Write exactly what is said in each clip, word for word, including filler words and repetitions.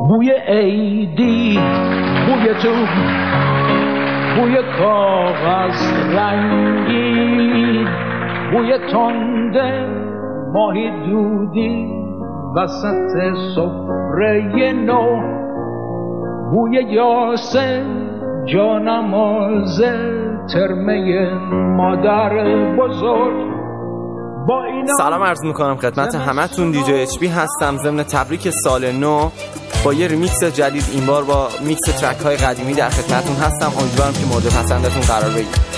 بوی عیدی، بوی تو، بوی کاغذ رنگی، بوی تنده ماهی دودی وسط سفره نو، بوی یاسه جانماز ترمه مادر بزرگ. سلام عرض میکنم خدمت همتون، دی جی اچ پی هستم. ضمن تبریک سال نو با یه ریمیکس جدید، این بار با میکس ترک های قدیمی در خدمتتون هستم. امیدوارم که مورد پسندتون قرار بگیره.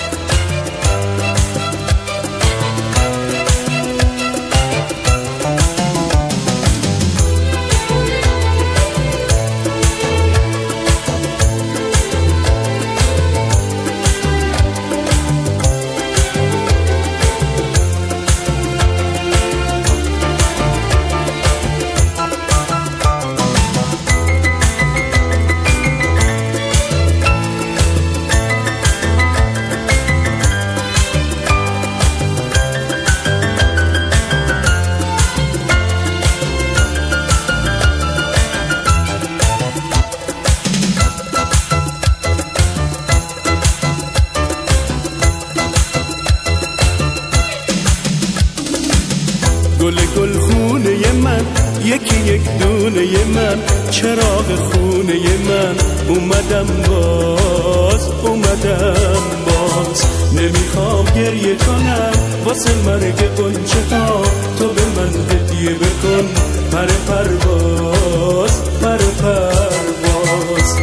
گل گل خونه من، یکی یک دونه من، چراغ خونه من، اومدم باز، اومدم باز. نمیخوام گریه کنم واسه مرگ غنچه ها، تو به من هدیه بکن پر پرواز، پر پرواز.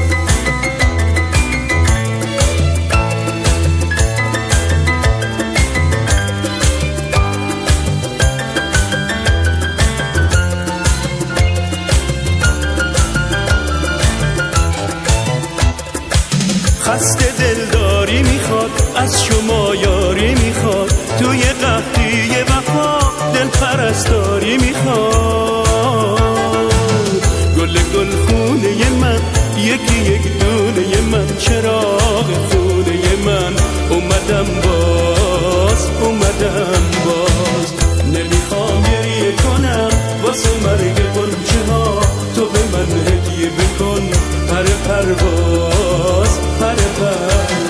خسته دلداری میخواد، از شما یاری میخواد، توی قحطی وفا دل پرستاری میخواد. گل گل خونه من، یکی یک دونه من، چراغ خونه من، اومدم باز، اومدم باز. نمیخوام گریه کنم واسه مرگ غنچه ها، تو به من هدیه بکن پر پرواز، پر پرواز.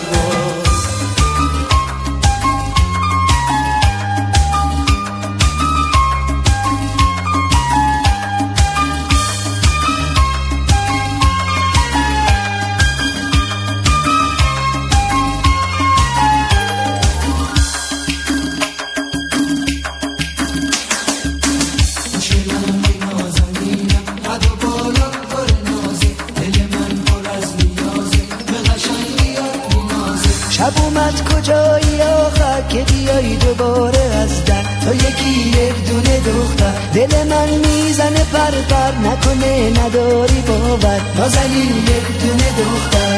شب اومد کجایی آخر که بیایی دوباره از در، تو یکی یک دونه دختر، دل من میزنه پر پر، نکنه نداری باور، نازنین یک دونه دختر.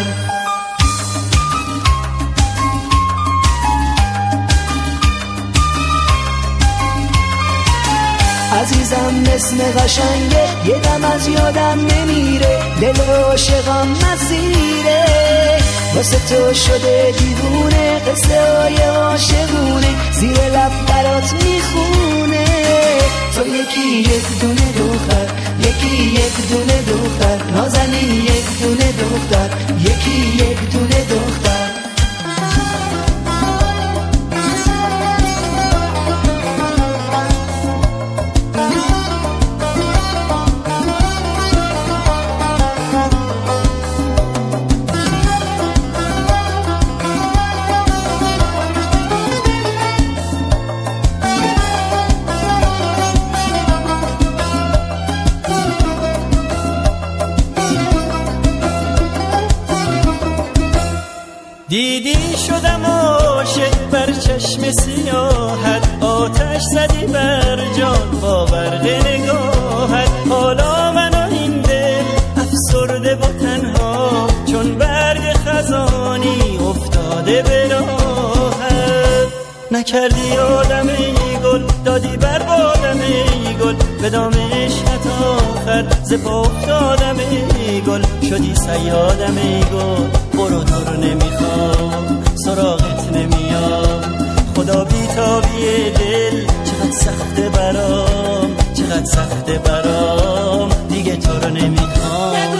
عزیزم اسم قشنگه، یه دم از یادم نمیره، دل عاشقم مسیره، واسه تو شده دیوونه، قصه های عاشقونه زیر لب برات میخونه. تو یکی یک دونه دختر، یکی یک دونه دختر، نازنین یک دونه دختر، یکی یک دونه دختر. دیدی شدم عاشق بر چشم سیاحت، آتش زدی بر جان با برق نگاهت. حالا من و این دل افسرده و تنها، چون برگ خزانی افتاده به راهت. نکردی آدم ای گل، دادی بر بادم ای گل، به دام عشقت آخر ز پا افتادم ای گل. شدی صیادم ای گل، برو تو رو نمیخوام، سراغت نمیام. خدا بیتابی دل چقدر سخته برام، چقدر سخته برام، دیگه تو رو نمیخوام.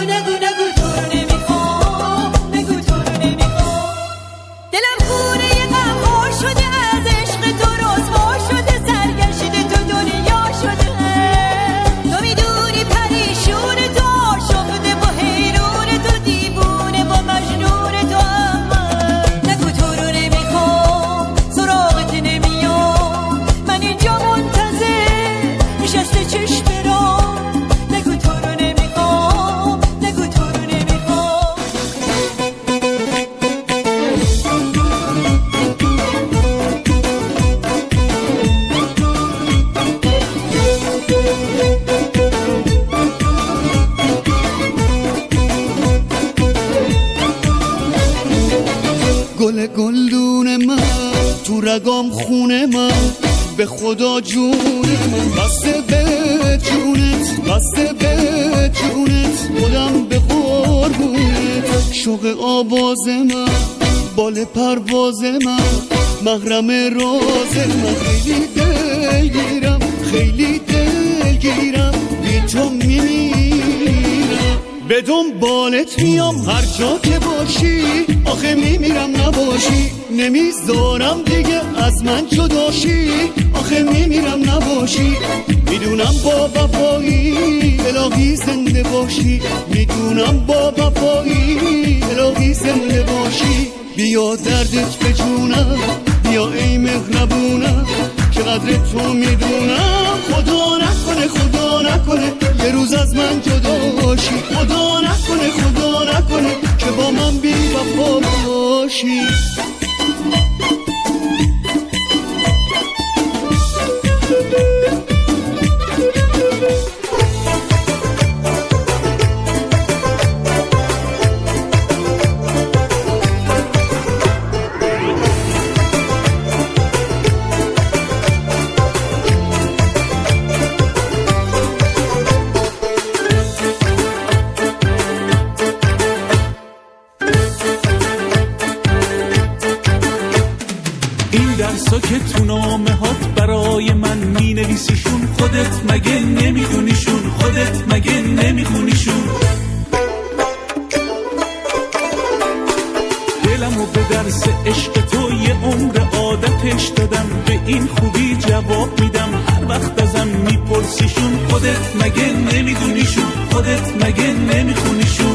گل گلدون من، تو رگام خونه من، به خدا جون من. بسته به جونت، بسته به جونت، خودم به قربونت. شوق آواز من، بال پرواز من، محرم راز من. خیلی دلگیرم، خیلی دلگیرم، بی تو میمیرم. به دنبالت میام هر جا که باشی، آخه میمیرم نباشی. نمیذارم دیگه از من جداشی، آخه میمیرم نباشی. میدونم با وفایی الهی زنده باشی، میدونم با وفایی الهی زنده باشی. بیا دردت به جونم، بیا ای مهربونم، که قدر تو میدونم. خدا نکنه، خدا نکنه یه روز از من جدا باشی. خدا نکنه، خدا نکنه که با من بی وفا باشی. درسا که تو نامه هات برای من می نویسیشون، خودت مگه نمیدونیشون؟ خودت مگه نمیخونیشون؟ دلمو به درس عشق تو یه عمر عادتش دادم، به این خوبی جواب میدم هر وقت ازم میپرسیشون. خودت مگه نمیدونیشون؟ خودت مگه نمیخونیشون؟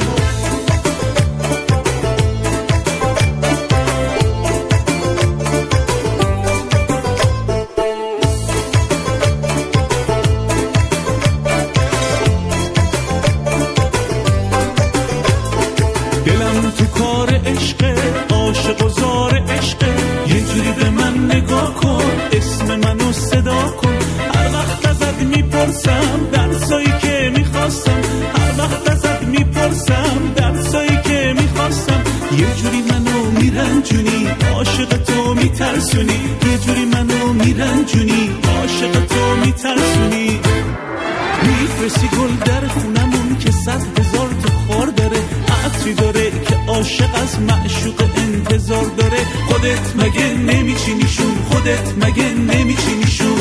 عاشق و زار عشقه، یه جوری به من نگاه کن، اسم منو صدا کن. هر وقت ازت میپرسم درسایی که میخواستم، هر وقت ازت میپرسم درسایی که میخواستم. یه جوری منو میرنجونی، عاشق تو میترسونی. یه جوری منو میرنجونی، عاشق تو میترسونی. میفرستی گل در خونمون که صد هزار تا خار داره، عطری داره که عاشق از معشوق انتظار داره. خودت مگه نمیچینیشون؟ خودت مگه نمیچینیشون؟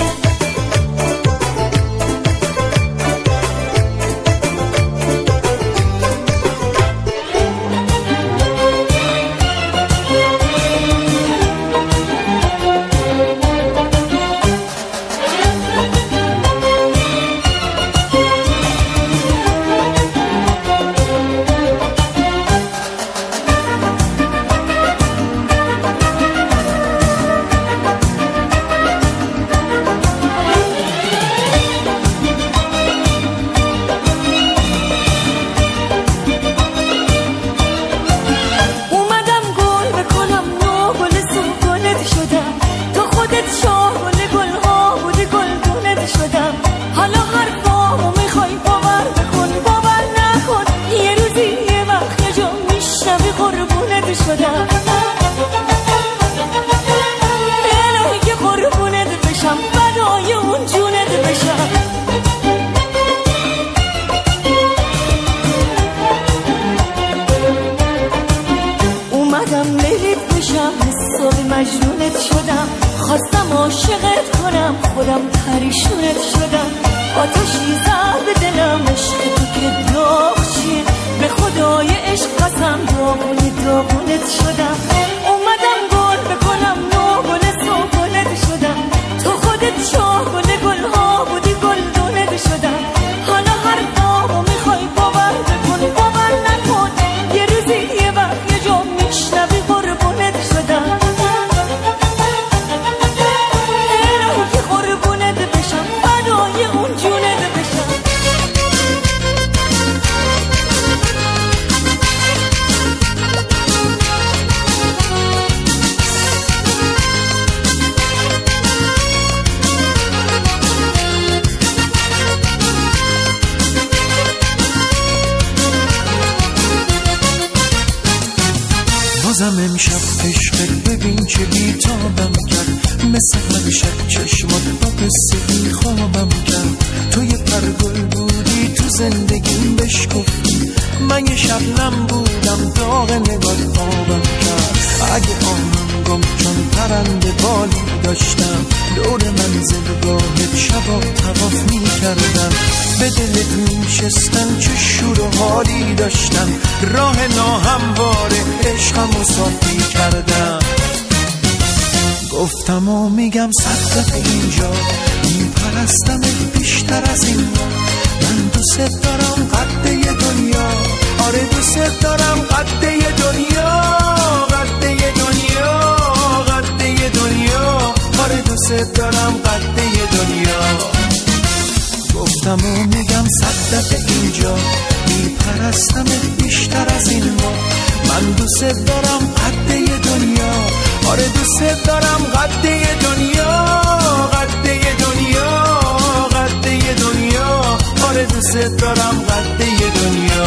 مجنونت شدم، خواستم عاشقت کنم، خودم پریشونت شدم. آتشی زد به دلم عشق تو که داغ چیه، به خدای عشق قسم داغونی داغونت شدم. اومدم گل بکنم نو گل سوگلت شدم، تو خودت شاه گل گل ها بودی گل دونت شدم. حالا هر دامو میخوای باور بکن، باور نکن یه روزی یه وقت یه جا میشنوی قربونت شدم. بازم امشب عشقت ببین چه بیتابم کرد، مثل هر شب چشمات با قصه بی خوابم کرد. تو یه پرگل بودی تو زندگیم بشکفتی، من یه شبنم بودم داغ نگات آبم کرد. اگه آنم گم چون پرنده بالی داشتم، دور منزلگاهت شبا طواف می کردم. به دلت می شستم چه شور و حالی داشتم، راه ناهمواره عشقمو صاف می کردم. گفتم و میگم صد دفعه اینجا، می پرستمت بیشتر از این. من دوست دارم قده دنیا، آره دوست دارم قده دنیا، قده دنیا، قده دنیا، آره دوست دارم قده دنیا. گفتم و میگم صد دفعه اینجا، میپرستمت بیشتر از این ما. من دوست دارم قده دنیا، آره دوست دارم قده دنیا، قده دنیا، قده دنیا، آره دوست دارم قده دنیا.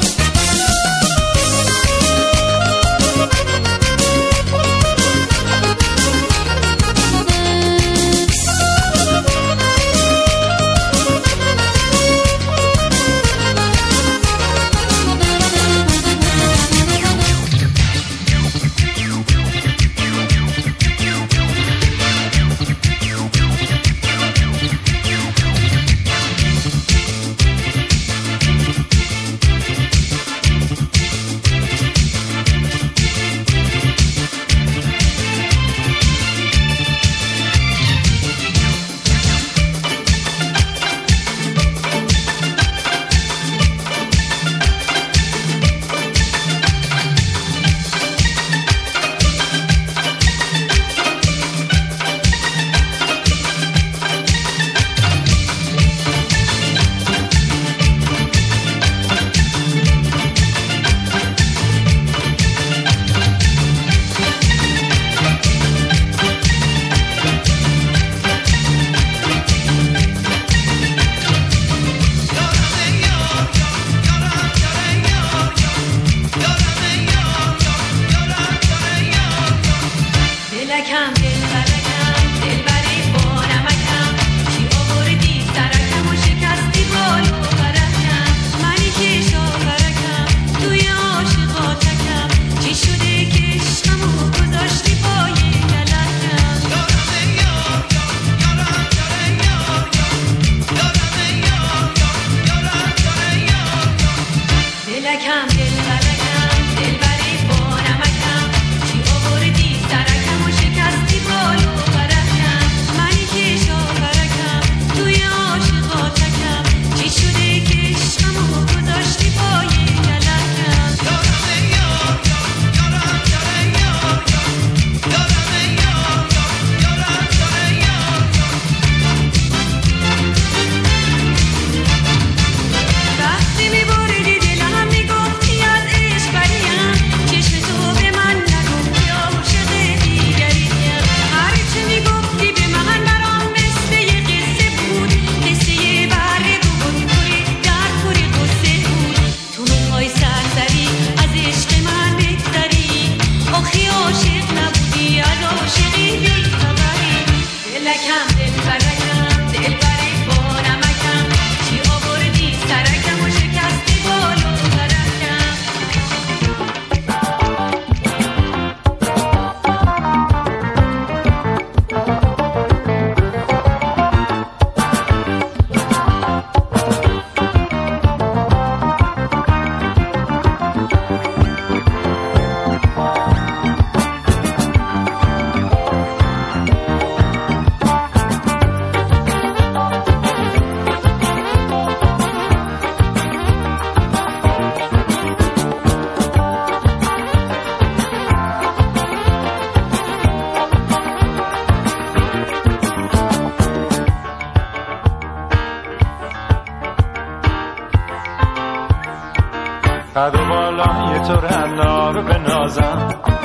قد و بالای تو رعنا رو بنازم،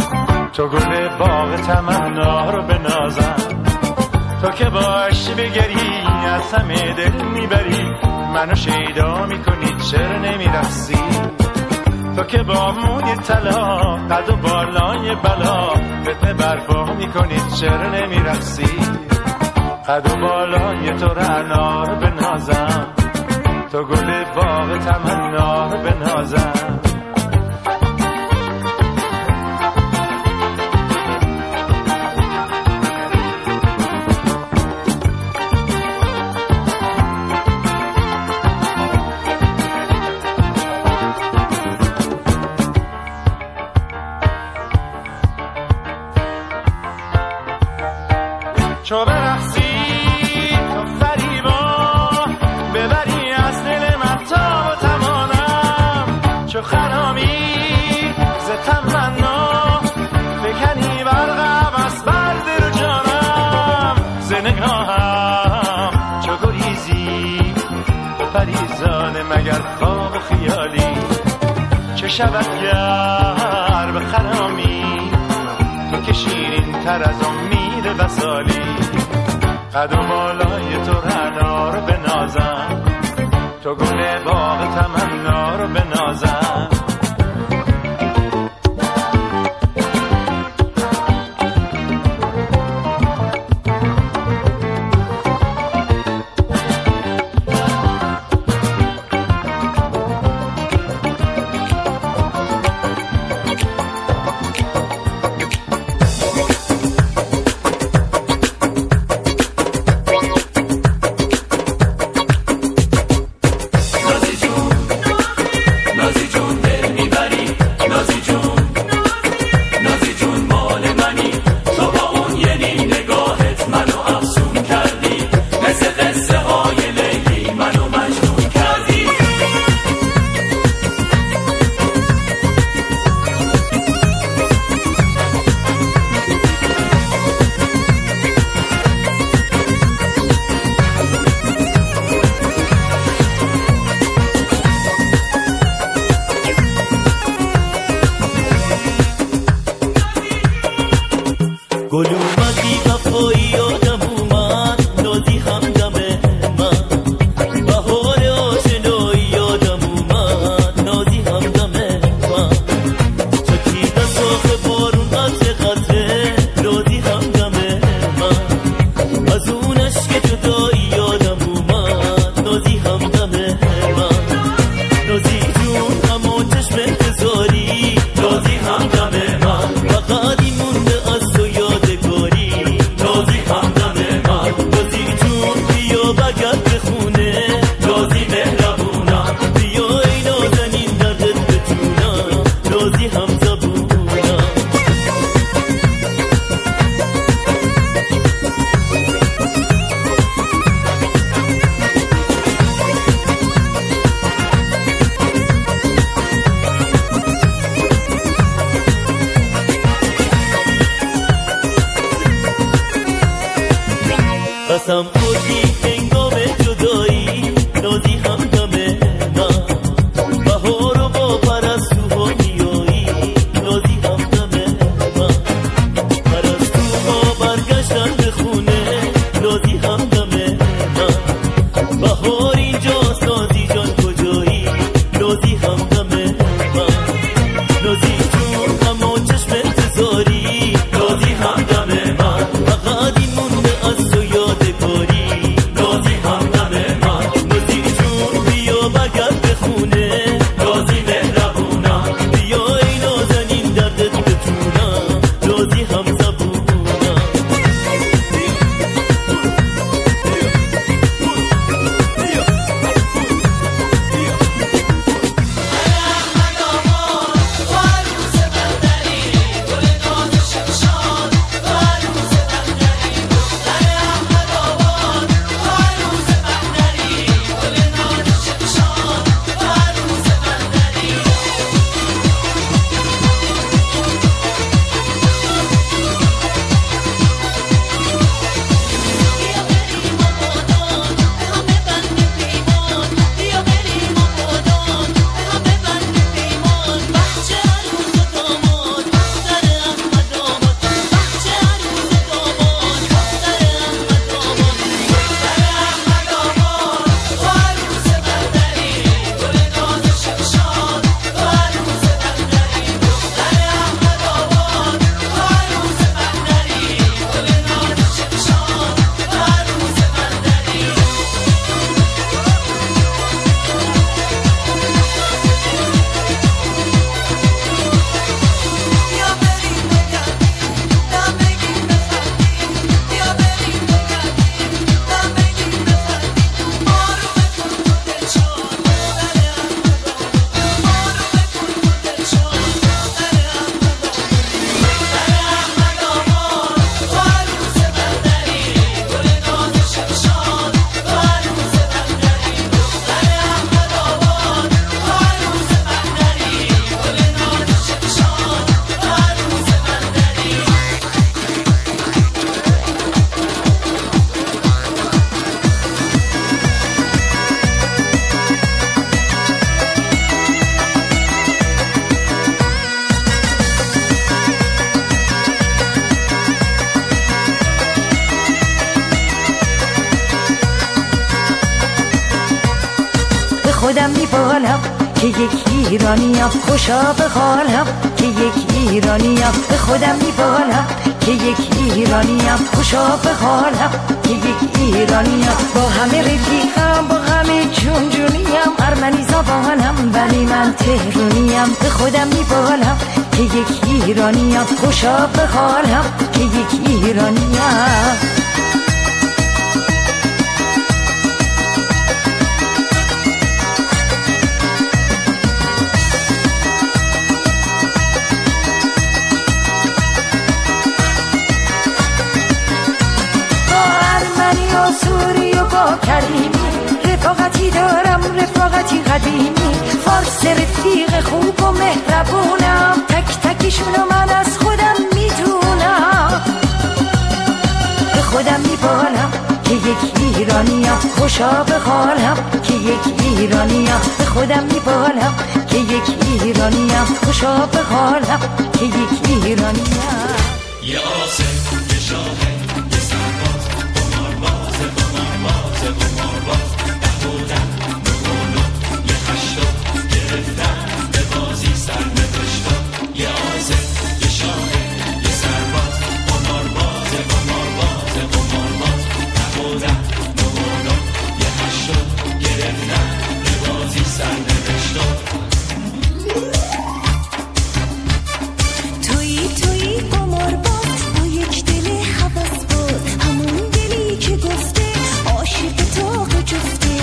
تو گل باغ تمنا رو بنازم. تو که باشی بگری از همه دل میبری، منو شیدا میکنی چرا نمیرقصی؟ تو که با موی طلا قد و بالای بلا فتنه برپا میکنی چرا نمیرقصی قد و بالای تو رعنا رو بنازم تو گل باغ تمنا رو بنازم چو برقصی تو فریبا ببری از دل من تا و تمانم چو خرامی ز تمنا بکنی برقم از بر دل و جانم ز نگاهم چو گریزی تو پریزانه مگر خواب خیالی چه شود گر به خرامی تو که شیرین تر از امید وصالی قد و بالای تو رعنا رو بنازم تو گل باغ تمنا رو بنازم نازی جون خودم میبالم که یک ایرانیم، خوشا به حالم که یک ایرانیم. به خودم میبالم که یک ایرانیم، خوشا به حالم که یک ایرانیم. با همه رفیقم، با همه جون جونیم، ارمنی زبانم ولی من تهرونیم. به خودم میبالم که یک ایرانیم، خوشا به حالم که یک ایرانیم. سوری و با کریمی رفاقتی دارم، رفاقتی قدیمی. فارس رفیق خوب و مهربونم، تک تکشونو من از خودم میدونم. به خودم میبالم که یک ایرانیم، خوشا به حالم که یک ایرانیم. به خودم میبالم که یک ایرانیم، خوشا به حالم که یک ایرانیم. یه آسف یه شاهد یه سرباز قمارباز قمارباز قمارباز دهودن نمونو یه خشتو گرفتن به بازی سر نوشتو. یه آسف یه شاهد یه سرباز قمارباز قمارباز قمارباز دهودن نمونو یه خشتو گرفتن به بازی سر نوشتو. تویی تویی قمارباز با یک دل حواسباز، همون دلی که گفته عاشق تاق جفته.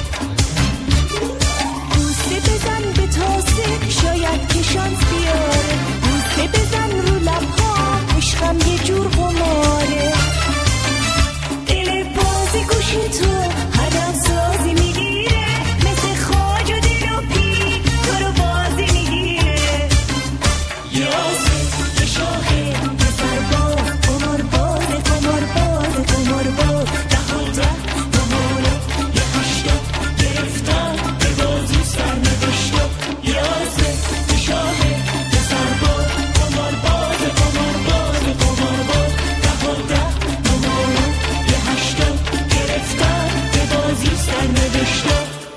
بوسه بزن به تاسه شاید که شانس بیاره، بوسه بزن رو لبها عشقم یه جور قماره. دل بازی گوش تو هدف سازی میگیره، مثل خاج و دل و پی تو رو بازی میگیره. یه آسف یه شاهد یه سرباز قمارباز قمارباز قمارباز دهودن نمونو یه خشتو گرفتن به بازی سر نوشتو. یه آسف یه شاهد یه سرباز قمارباز قمارباز قمارباز دهودن نمونو یه خشتو گرفتن به بازی سر نوشتو.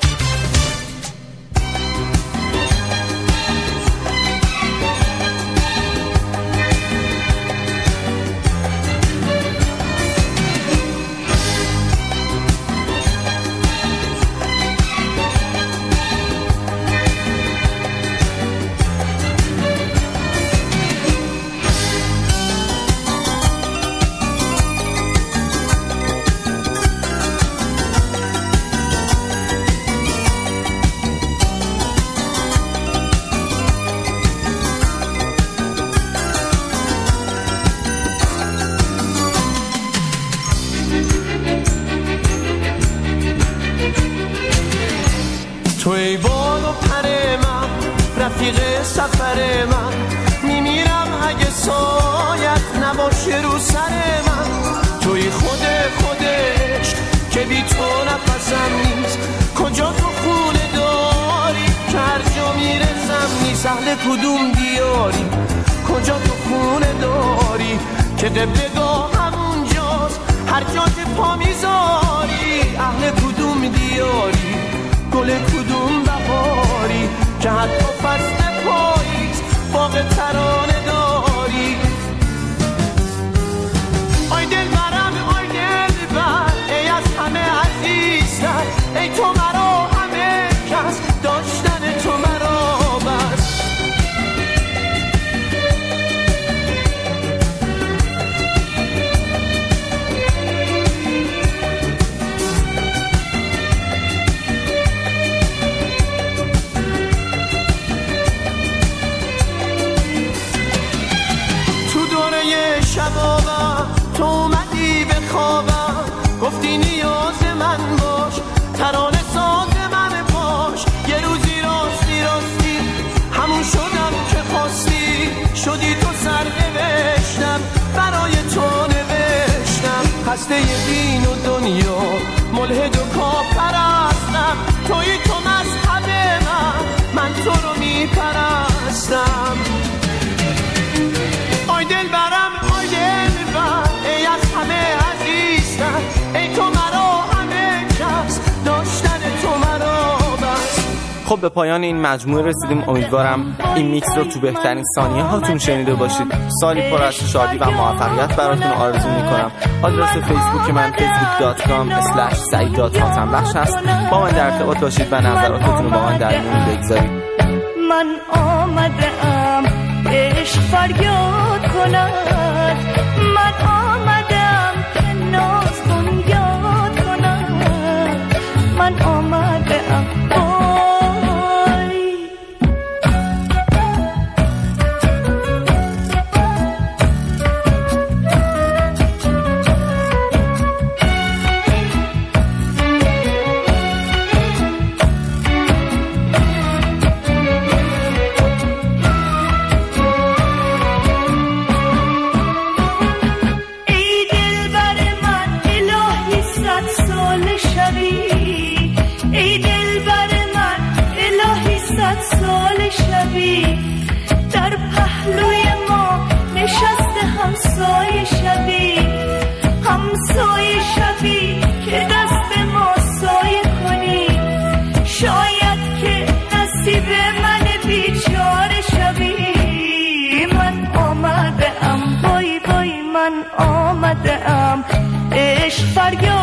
تو ای بال و پر من، رفیق سفر من، میمیرم اگه سایت نباشه رو سر من. توی خود خودش که بی تو نفسم نیست، کجا تو خونه داری که هر جا میرسم نیست. اهل کدوم دیاری کجا تو خونه داری که قبلگاه همونجاست هر جا که پا میذاری. اهل کدوم دیاری گل کدوم بهاری که حتی فصل پاییز باغ ترانه داری. آی دل برم آی دل بر ای از همه عزیزتر، ای تو مرا همه کس داشتن تو مرا بس. شبابم تو اومدی به خوابم، گفتی نیاز من باش، ترانه ساز من باش. یه روزی راستی راستی همون شدم که خواستی، شدی تو سر نوشتم برای تو نوشتم. خسته دین و دنیا ملحد و کافرستم، توی تو مذهب من، من تو رو میپرستم. آی دل برم آی دل بر ای از همه عزیزتر، ای تو مرا همه کس داشتن تو مرا بس. خب به پایان این مجموعه رسیدیم. امیدوارم این میکس رو تو بهترین ثانیه هاتون شنیده باشید. سالی پر از شادی و موفقیت براتون آرزو میکنم. آدرس فیسبوک من فیسبوک دات کام اسلش سعید دات حاتمبخش هست. با من در ارتباط باشید و نظراتتون رو با من در میون بگذارید. من آمدم عشق فریاد کند، من آمدم که ناز کن یاد کند، من آمدم در پهلوی ما نشسته همسایه شبی، همسایه شبی که دست ما سایه کنی، شاید که نصیب من بیچاره شبی. من آمده ام وای وای من آمده ام عشق فریاد